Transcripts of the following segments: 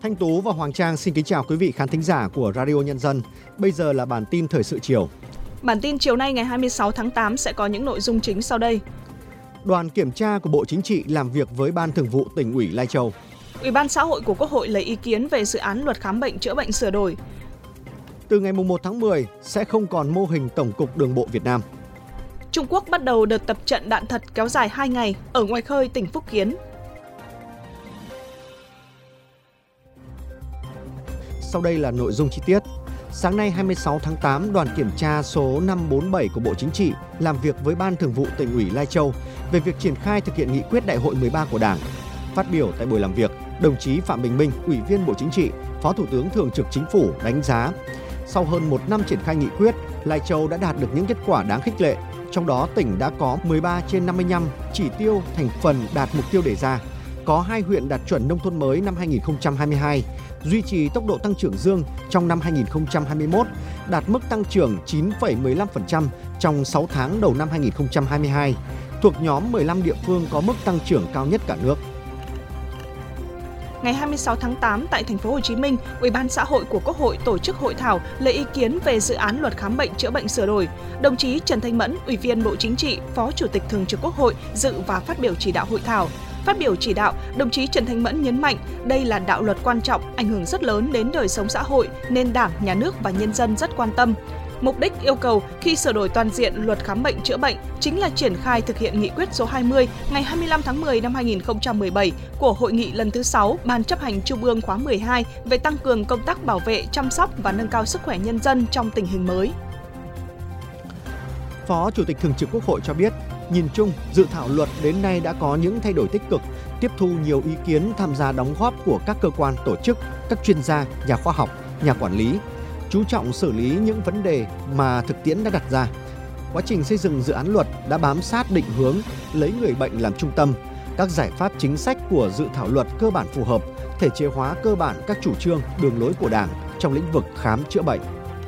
Thanh Tú và Hoàng Trang xin kính chào quý vị khán thính giả của Radio Nhân dân. Bây giờ là bản tin thời sự chiều. Bản tin chiều nay ngày 26 tháng 8 sẽ có những nội dung chính sau đây. Đoàn kiểm tra của Bộ Chính trị làm việc với Ban Thường vụ Tỉnh ủy Lai Châu. Ủy ban Xã hội của Quốc hội lấy ý kiến về dự án luật khám bệnh chữa bệnh sửa đổi. Từ ngày 1 tháng 10 sẽ không còn mô hình Tổng cục Đường bộ Việt Nam. Trung Quốc bắt đầu đợt tập trận đạn thật kéo dài 2 ngày ở ngoài khơi tỉnh Phúc Kiến. Sau đây là nội dung chi tiết. Sáng nay 26 tháng 8, đoàn kiểm tra số 547 của Bộ Chính trị làm việc với Ban Thường vụ Tỉnh ủy Lai Châu về việc triển khai thực hiện nghị quyết Đại hội 13 của Đảng. Phát biểu tại buổi làm việc, đồng chí Phạm Bình Minh, Ủy viên Bộ Chính trị, Phó Thủ tướng Thường trực Chính phủ đánh giá, sau hơn một năm triển khai nghị quyết, Lai Châu đã đạt được những kết quả đáng khích lệ. Trong đó, tỉnh đã có 13 trên 55 chỉ tiêu thành phần đạt mục tiêu đề ra, có 2 huyện đạt chuẩn nông thôn mới năm 2022, duy trì tốc độ tăng trưởng dương trong năm 2021, đạt mức tăng trưởng 9,15% trong 6 tháng đầu năm 2022, thuộc nhóm 15 địa phương có mức tăng trưởng cao nhất cả nước. Ngày 26 tháng 8 tại thành phố Hồ Chí Minh, Ủy ban Xã hội của Quốc hội tổ chức hội thảo lấy ý kiến về dự án luật khám bệnh chữa bệnh sửa đổi. Đồng chí Trần Thanh Mẫn, Ủy viên Bộ Chính trị, Phó Chủ tịch Thường trực Quốc hội dự và phát biểu chỉ đạo hội thảo. Phát biểu chỉ đạo, đồng chí Trần Thanh Mẫn nhấn mạnh đây là đạo luật quan trọng, ảnh hưởng rất lớn đến đời sống xã hội nên Đảng, Nhà nước và nhân dân rất quan tâm. Mục đích yêu cầu khi sửa đổi toàn diện luật khám bệnh chữa bệnh chính là triển khai thực hiện nghị quyết số 20 ngày 25 tháng 10 năm 2017 của Hội nghị lần thứ 6 Ban chấp hành Trung ương khóa 12 về tăng cường công tác bảo vệ, chăm sóc và nâng cao sức khỏe nhân dân trong tình hình mới. Phó Chủ tịch Thường trực Quốc hội cho biết, nhìn chung, dự thảo luật đến nay đã có những thay đổi tích cực, tiếp thu nhiều ý kiến tham gia đóng góp của các cơ quan tổ chức, các chuyên gia, nhà khoa học, nhà quản lý, chú trọng xử lý những vấn đề mà thực tiễn đã đặt ra. Quá trình xây dựng dự án luật đã bám sát định hướng, lấy người bệnh làm trung tâm. Các giải pháp chính sách của dự thảo luật cơ bản phù hợp, thể chế hóa cơ bản các chủ trương, đường lối của Đảng trong lĩnh vực khám chữa bệnh.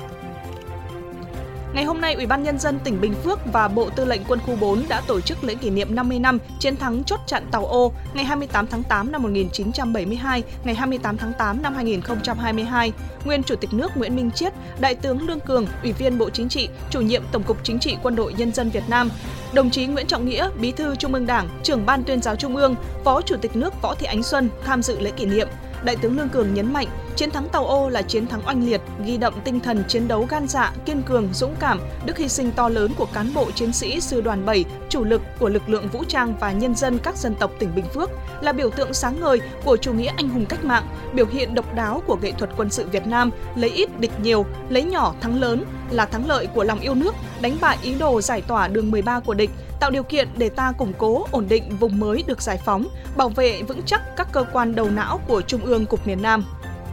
Ngày hôm nay, Ủy ban Nhân dân tỉnh Bình Phước và Bộ Tư lệnh Quân khu 4 đã tổ chức lễ kỷ niệm 50 năm chiến thắng chốt chặn Tàu Ô ngày 28 tháng 8 năm 1972, ngày 28 tháng 8 năm 2022. Nguyên Chủ tịch nước Nguyễn Minh Chiết, Đại tướng Lương Cường, Ủy viên Bộ Chính trị, Chủ nhiệm Tổng cục Chính trị Quân đội Nhân dân Việt Nam, đồng chí Nguyễn Trọng Nghĩa, Bí thư Trung ương Đảng, Trưởng Ban Tuyên giáo Trung ương, Phó Chủ tịch nước Võ Thị Ánh Xuân tham dự lễ kỷ niệm. Đại tướng Lương Cường nhấn mạnh, chiến thắng Tàu Ô là chiến thắng oanh liệt, ghi đậm tinh thần chiến đấu gan dạ, kiên cường, dũng cảm, đức hy sinh to lớn của cán bộ chiến sĩ Sư đoàn 7, chủ lực của lực lượng vũ trang và nhân dân các dân tộc tỉnh Bình Phước, là biểu tượng sáng ngời của chủ nghĩa anh hùng cách mạng, biểu hiện độc đáo của nghệ thuật quân sự Việt Nam, lấy ít địch nhiều, lấy nhỏ thắng lớn, là thắng lợi của lòng yêu nước, đánh bại ý đồ giải tỏa đường 13 của địch, tạo điều kiện để ta củng cố, ổn định vùng mới được giải phóng, bảo vệ vững chắc các cơ quan đầu não của Trung ương Cục miền Nam.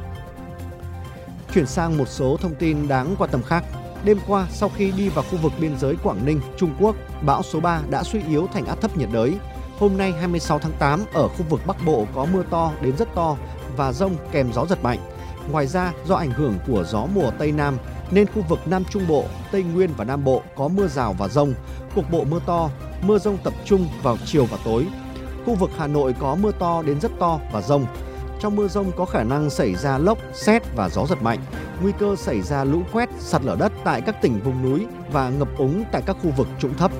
Chuyển sang một số thông tin đáng quan tâm khác. Đêm qua, sau khi đi vào khu vực biên giới Quảng Ninh, Trung Quốc, bão số 3 đã suy yếu thành áp thấp nhiệt đới. Hôm nay 26 tháng 8, ở khu vực Bắc Bộ có mưa to đến rất to và dông kèm gió giật mạnh. Ngoài ra, do ảnh hưởng của gió mùa Tây Nam, nên khu vực Nam Trung Bộ, Tây Nguyên và Nam Bộ có mưa rào và dông, cục bộ mưa to, mưa dông tập trung vào chiều và tối. Khu vực Hà Nội có mưa to đến rất to và dông. Trong mưa dông có khả năng xảy ra lốc, sét và gió giật mạnh, nguy cơ xảy ra lũ quét, sạt lở đất tại các tỉnh vùng núi và ngập úng tại các khu vực trũng thấp.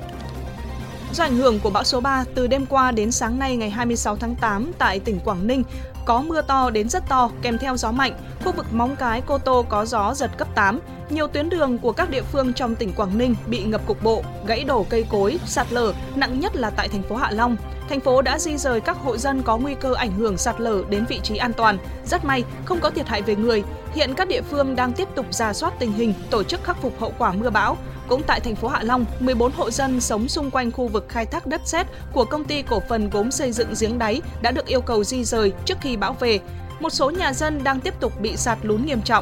Do ảnh hưởng của bão số 3, từ đêm qua đến sáng nay ngày 26 tháng 8 tại tỉnh Quảng Ninh có mưa to đến rất to kèm theo gió mạnh, khu vực Móng Cái, Cô Tô có gió giật cấp 8. Nhiều tuyến đường của các địa phương trong tỉnh Quảng Ninh bị ngập cục bộ, gãy đổ cây cối, sạt lở, nặng nhất là tại thành phố Hạ Long. Thành phố đã di rời các hộ dân có nguy cơ ảnh hưởng sạt lở đến vị trí an toàn. Rất may, không có thiệt hại về người. Hiện các địa phương đang tiếp tục rà soát tình hình, tổ chức khắc phục hậu quả mưa bão. Cũng tại thành phố Hạ Long, 14 hộ dân sống xung quanh khu vực khai thác đất sét của Công ty Cổ phần Gốm Xây dựng Giếng Đáy đã được yêu cầu di rời trước khi bão về. Một số nhà dân đang tiếp tục bị sạt lún nghiêm trọng.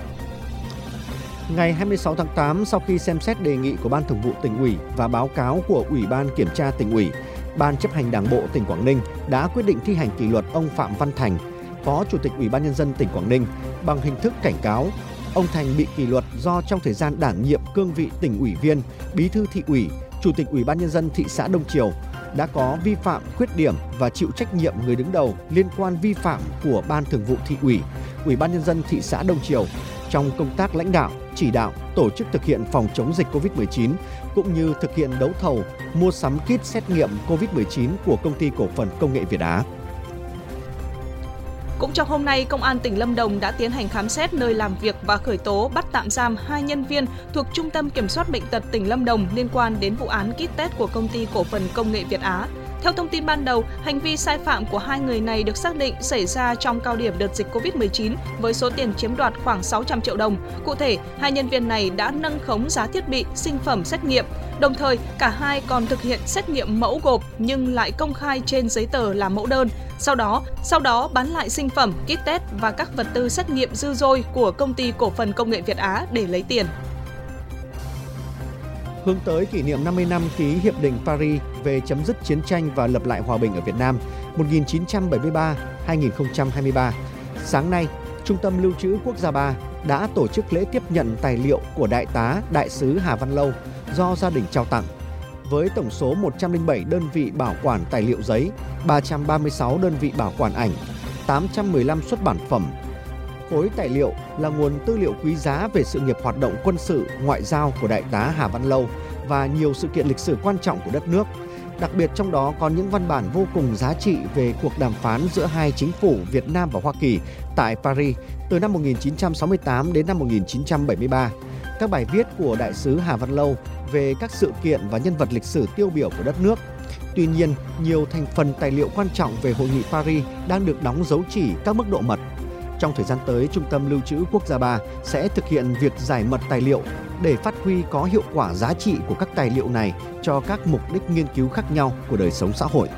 Ngày 26 tháng 8, sau khi xem xét đề nghị của Ban Thường vụ Tỉnh ủy và báo cáo của Ủy ban Kiểm tra Tỉnh ủy, Ban chấp hành Đảng bộ tỉnh Quảng Ninh đã quyết định thi hành kỷ luật ông Phạm Văn Thành, Phó Chủ tịch Ủy ban Nhân dân tỉnh Quảng Ninh bằng hình thức cảnh cáo. Ông Thành bị kỷ luật do trong thời gian đảm nhiệm cương vị tỉnh ủy viên, bí thư thị ủy, chủ tịch Ủy ban Nhân dân thị xã Đông Triều, đã có vi phạm, khuyết điểm và chịu trách nhiệm người đứng đầu liên quan vi phạm của Ban Thường vụ Thị ủy, Ủy ban Nhân dân thị xã Đông Triều trong công tác lãnh đạo, chỉ đạo, tổ chức thực hiện phòng chống dịch COVID-19 cũng như thực hiện đấu thầu, mua sắm kit xét nghiệm COVID-19 của Công ty Cổ phần Công nghệ Việt Á. Cũng trong hôm nay, Công an tỉnh Lâm Đồng đã tiến hành khám xét nơi làm việc và khởi tố bắt tạm giam 2 nhân viên thuộc Trung tâm Kiểm soát Bệnh tật tỉnh Lâm Đồng liên quan đến vụ án kit test của Công ty Cổ phần Công nghệ Việt Á. Theo thông tin ban đầu, hành vi sai phạm của 2 người này được xác định xảy ra trong cao điểm đợt dịch COVID-19 với số tiền chiếm đoạt khoảng 600 triệu đồng. Cụ thể, 2 nhân viên này đã nâng khống giá thiết bị, sinh phẩm xét nghiệm. Đồng thời, cả hai còn thực hiện xét nghiệm mẫu gộp nhưng lại công khai trên giấy tờ là mẫu đơn. Sau đó bán lại sinh phẩm, kit test và các vật tư xét nghiệm dư dôi của Công ty Cổ phần Công nghệ Việt Á để lấy tiền. Hướng tới kỷ niệm 50 năm ký Hiệp định Paris về chấm dứt chiến tranh và lập lại hòa bình ở Việt Nam 1973-2023, sáng nay, Trung tâm Lưu trữ Quốc gia 3 đã tổ chức lễ tiếp nhận tài liệu của Đại tá Đại sứ Hà Văn Lâu do gia đình trao tặng. Với tổng số 107 đơn vị bảo quản tài liệu giấy, 336 đơn vị bảo quản ảnh, 815 xuất bản phẩm. Khối tài liệu là nguồn tư liệu quý giá về sự nghiệp hoạt động quân sự, ngoại giao của Đại tá Hà Văn Lâu và nhiều sự kiện lịch sử quan trọng của đất nước. Đặc biệt trong đó có những văn bản vô cùng giá trị về cuộc đàm phán giữa hai chính phủ Việt Nam và Hoa Kỳ tại Paris từ năm 1968 đến năm 1973. Các bài viết của Đại sứ Hà Văn Lâu về các sự kiện và nhân vật lịch sử tiêu biểu của đất nước. Tuy nhiên, nhiều thành phần tài liệu quan trọng về Hội nghị Paris đang được đóng dấu chỉ các mức độ mật. Trong thời gian tới, Trung tâm Lưu trữ Quốc gia 3 sẽ thực hiện việc giải mật tài liệu để phát huy có hiệu quả giá trị của các tài liệu này cho các mục đích nghiên cứu khác nhau của đời sống xã hội.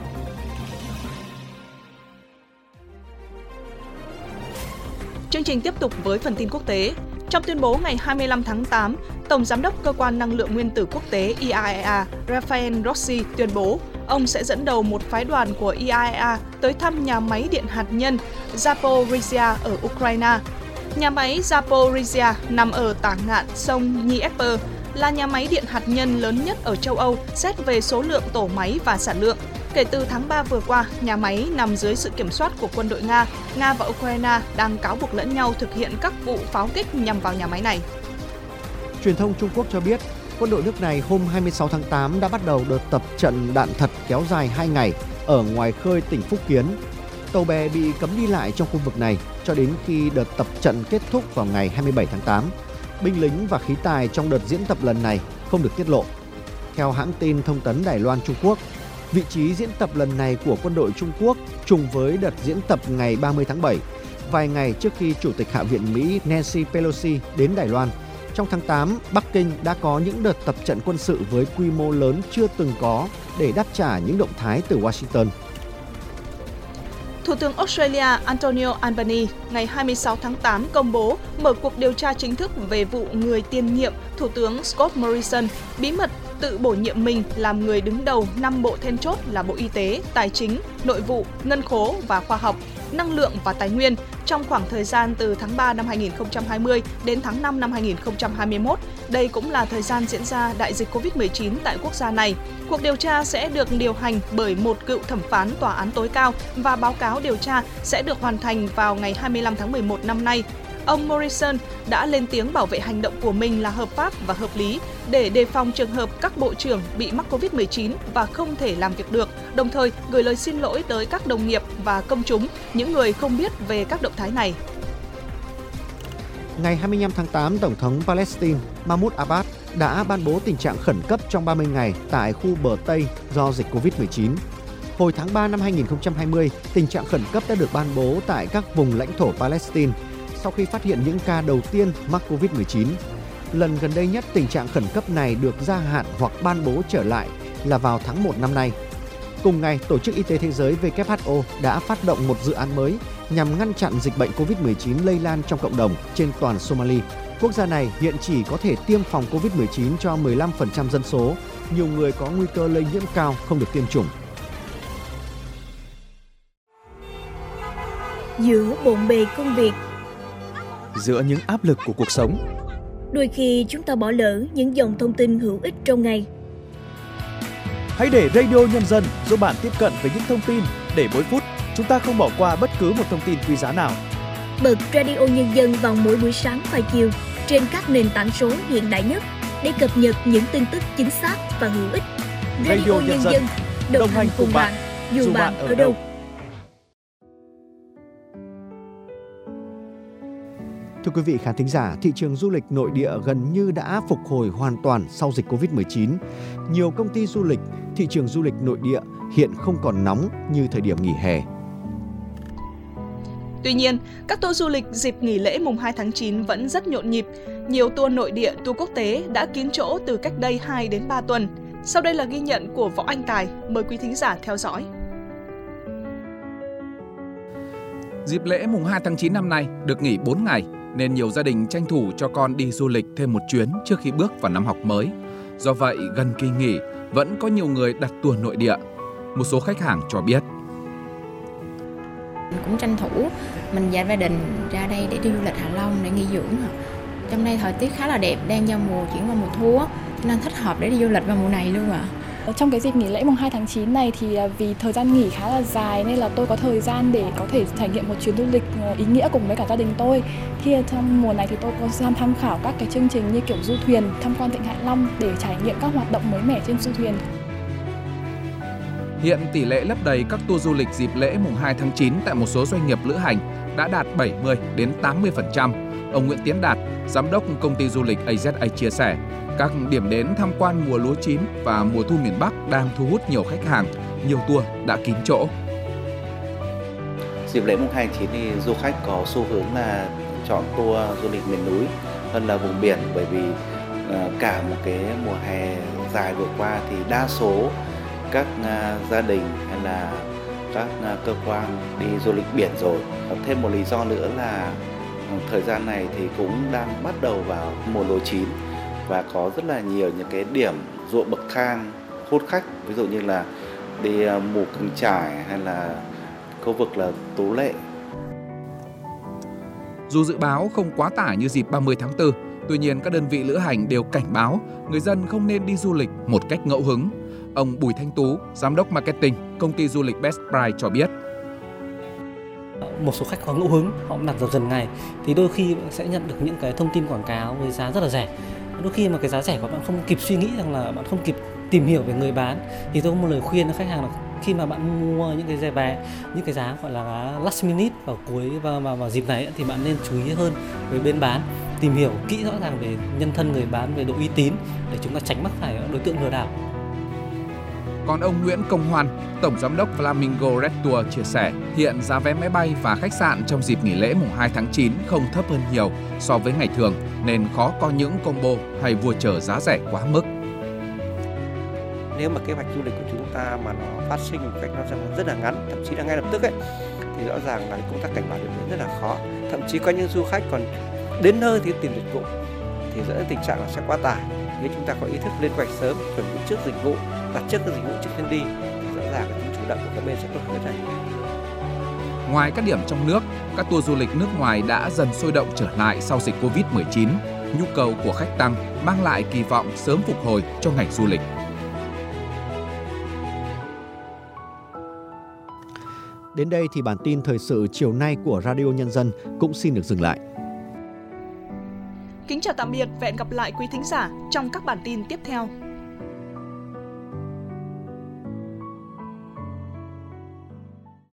Chương trình tiếp tục với phần tin quốc tế. Trong tuyên bố ngày 25 tháng 8, Tổng Giám đốc Cơ quan Năng lượng Nguyên tử Quốc tế IAEA Rafael Grossi tuyên bố ông sẽ dẫn đầu một phái đoàn của IAEA tới thăm nhà máy điện hạt nhân Zaporizhzhia ở Ukraine. Nhà máy Zaporizhzhia nằm ở tả ngạn sông Dnieper, là nhà máy điện hạt nhân lớn nhất ở châu Âu xét về số lượng tổ máy và sản lượng. Kể từ tháng 3 vừa qua, nhà máy nằm dưới sự kiểm soát của quân đội Nga. Nga và Ukraine đang cáo buộc lẫn nhau thực hiện các vụ pháo kích nhằm vào nhà máy này. Truyền thông Trung Quốc cho biết, quân đội nước này hôm 26 tháng 8 đã bắt đầu đợt tập trận đạn thật kéo dài 2 ngày ở ngoài khơi tỉnh Phúc Kiến. Tàu bè bị cấm đi lại trong khu vực này cho đến khi đợt tập trận kết thúc vào ngày 27 tháng 8. Binh lính và khí tài trong đợt diễn tập lần này không được tiết lộ. Theo hãng tin thông tấn Đài Loan Trung Quốc, vị trí diễn tập lần này của quân đội Trung Quốc trùng với đợt diễn tập ngày 30 tháng 7, vài ngày trước khi Chủ tịch Hạ viện Mỹ Nancy Pelosi đến Đài Loan. Trong tháng 8, Bắc Kinh đã có những đợt tập trận quân sự với quy mô lớn chưa từng có để đáp trả những động thái từ Washington. Thủ tướng Australia Anthony Albanese ngày 26 tháng 8 công bố mở cuộc điều tra chính thức về vụ người tiền nhiệm Thủ tướng Scott Morrison bí mật tự bổ nhiệm mình làm người đứng đầu 5 bộ then chốt là Bộ Y tế, Tài chính, Nội vụ, Ngân khố và Khoa học, Năng lượng và Tài nguyên trong khoảng thời gian từ tháng 3 năm 2020 đến tháng 5 năm 2021. Đây cũng là thời gian diễn ra đại dịch COVID-19 tại quốc gia này. Cuộc điều tra sẽ được điều hành bởi một cựu thẩm phán tòa án tối cao và báo cáo điều tra sẽ được hoàn thành vào ngày 25 tháng 11 năm nay. Ông Morrison đã lên tiếng bảo vệ hành động của mình là hợp pháp và hợp lý để đề phòng trường hợp các bộ trưởng bị mắc COVID-19 và không thể làm việc được, đồng thời gửi lời xin lỗi tới các đồng nghiệp và công chúng, những người không biết về các động thái này. Ngày 25 tháng 8, Tổng thống Palestine Mahmoud Abbas đã ban bố tình trạng khẩn cấp trong 30 ngày tại khu bờ Tây do dịch COVID-19. Hồi tháng 3 năm 2020, tình trạng khẩn cấp đã được ban bố tại các vùng lãnh thổ Palestine sau khi phát hiện những ca đầu tiên mắc COVID-19. Lần gần đây nhất tình trạng khẩn cấp này được gia hạn hoặc ban bố trở lại là vào tháng 1 năm nay. Cùng ngày, Tổ chức Y tế Thế giới WHO đã phát động một dự án mới nhằm ngăn chặn dịch bệnh COVID-19 lây lan trong cộng đồng trên toàn Somalia. Quốc gia này hiện chỉ có thể tiêm phòng COVID-19 cho 15% dân số, nhiều người có nguy cơ lây nhiễm cao không được tiêm chủng. Giữa bộn bề công việc, giữa những áp lực của cuộc sống, đôi khi chúng ta bỏ lỡ những dòng thông tin hữu ích trong ngày. Hãy để Radio Nhân dân giúp bạn tiếp cận với những thông tin để mỗi phút chúng ta không bỏ qua bất cứ một thông tin quý giá nào. Bật Radio Nhân dân vào mỗi buổi sáng và chiều trên các nền tảng số hiện đại nhất để cập nhật những tin tức chính xác và hữu ích. Radio Nhân dân đồng hành cùng bạn, dù bạn ở đâu. Thưa quý vị khán thính giả, thị trường du lịch nội địa gần như đã phục hồi hoàn toàn sau dịch Covid-19. Nhiều công ty du lịch, thị trường du lịch nội địa hiện không còn nóng như thời điểm nghỉ hè. Tuy nhiên, các tour du lịch dịp nghỉ lễ mùng 2 tháng 9 vẫn rất nhộn nhịp. Nhiều tour nội địa, tour quốc tế đã kín chỗ từ cách đây 2 đến 3 tuần. Sau đây là ghi nhận của Võ Anh Tài, mời quý thính giả theo dõi. Dịp lễ mùng 2 tháng 9 năm nay được nghỉ 4 ngày, nên nhiều gia đình tranh thủ cho con đi du lịch thêm một chuyến trước khi bước vào năm học mới. Do vậy, gần kỳ nghỉ, vẫn có nhiều người đặt tour nội địa. Một số khách hàng cho biết. Mình cũng tranh thủ, mình và gia đình ra đây để đi du lịch Hạ Long để nghỉ dưỡng. Trong đây thời tiết khá là đẹp, đang giao mùa chuyển vào mùa thu, cho nên thích hợp để đi du lịch vào mùa này luôn ạ. Trong cái dịp nghỉ lễ mùng 2 tháng 9 này thì vì thời gian nghỉ khá là dài nên là tôi có thời gian để có thể trải nghiệm một chuyến du lịch ý nghĩa cùng với cả gia đình tôi. Thì trong mùa này thì tôi có gian tham khảo các cái chương trình như kiểu du thuyền, tham quan Vịnh Hạ Long để trải nghiệm các hoạt động mới mẻ trên du thuyền. Hiện tỷ lệ lấp đầy các tour du lịch dịp lễ mùng 2 tháng 9 tại một số doanh nghiệp lữ hành đã đạt 70 đến 80%. Ông Nguyễn Tiến Đạt, giám đốc công ty du lịch AZA chia sẻ, các điểm đến tham quan mùa lúa chín và mùa thu miền Bắc đang thu hút nhiều khách hàng, nhiều tour đã kín chỗ. Dịp lễ mùng 2 tháng 9 thì du khách có xu hướng là chọn tour du lịch miền núi hơn là vùng biển, bởi vì cả một cái mùa hè dài vừa qua thì đa số các gia đình hay là các cơ quan đi du lịch biển rồi. Thêm một lý do nữa là thời gian này thì cũng đang bắt đầu vào mùa lúa chín và có rất là nhiều những cái điểm ruộng bậc thang hút khách, ví dụ như là đi Mù Căng Chải hay là khu vực là Tú Lệ. Dù dự báo không quá tải như dịp 30 tháng 4, tuy nhiên các đơn vị lữ hành đều cảnh báo người dân không nên đi du lịch một cách ngẫu hứng. Ông Bùi Thanh Tú, giám đốc marketing công ty du lịch Best Price cho biết. Một số khách có ngẫu hứng, họ đặt dần ngày thì đôi khi sẽ nhận được những cái thông tin quảng cáo với giá rất là rẻ. Đôi khi mà cái giá rẻ của bạn không kịp suy nghĩ rằng là bạn không kịp tìm hiểu về người bán, thì tôi có một lời khuyên cho khách hàng là khi mà bạn mua những cái vé, những cái giá gọi là last minute vào cuối vào dịp này thì bạn nên chú ý hơn với bên bán, tìm hiểu kỹ rõ ràng về nhân thân người bán, về độ uy tín để chúng ta tránh mắc phải đối tượng lừa đảo. Còn ông Nguyễn Công Hoan, tổng giám đốc Flamingo Red Tour chia sẻ, hiện giá vé máy bay và khách sạn trong dịp nghỉ lễ mùng 2 tháng 9 không thấp hơn nhiều so với ngày thường, nên khó có những combo hay voucher trở giá rẻ quá mức. Nếu mà kế hoạch du lịch của chúng ta mà nó phát sinh một cách nó rất là ngắn, thậm chí là ngay lập tức ấy, thì rõ ràng là công tác cảnh báo điểm đến rất là khó. Thậm chí có những du khách còn đến nơi thì tìm dịch vụ thì dẫn đến tình trạng là sẽ quá tải. Nếu chúng ta có ý thức lên kế hoạch sớm, chuẩn bị trước dịch vụ, đặt trước các dịch vụ trước khi đi, thì rõ ràng là tính chủ động của các bên sẽ tốt hơn rất là nhiều. Ngoài các điểm trong nước, các tour du lịch nước ngoài đã dần sôi động trở lại sau dịch Covid-19. Nhu cầu của khách tăng, mang lại kỳ vọng sớm phục hồi cho ngành du lịch. Đến đây thì bản tin thời sự chiều nay của Radio Nhân dân cũng xin được dừng lại. Kính chào tạm biệt và hẹn gặp lại quý thính giả trong các bản tin tiếp theo.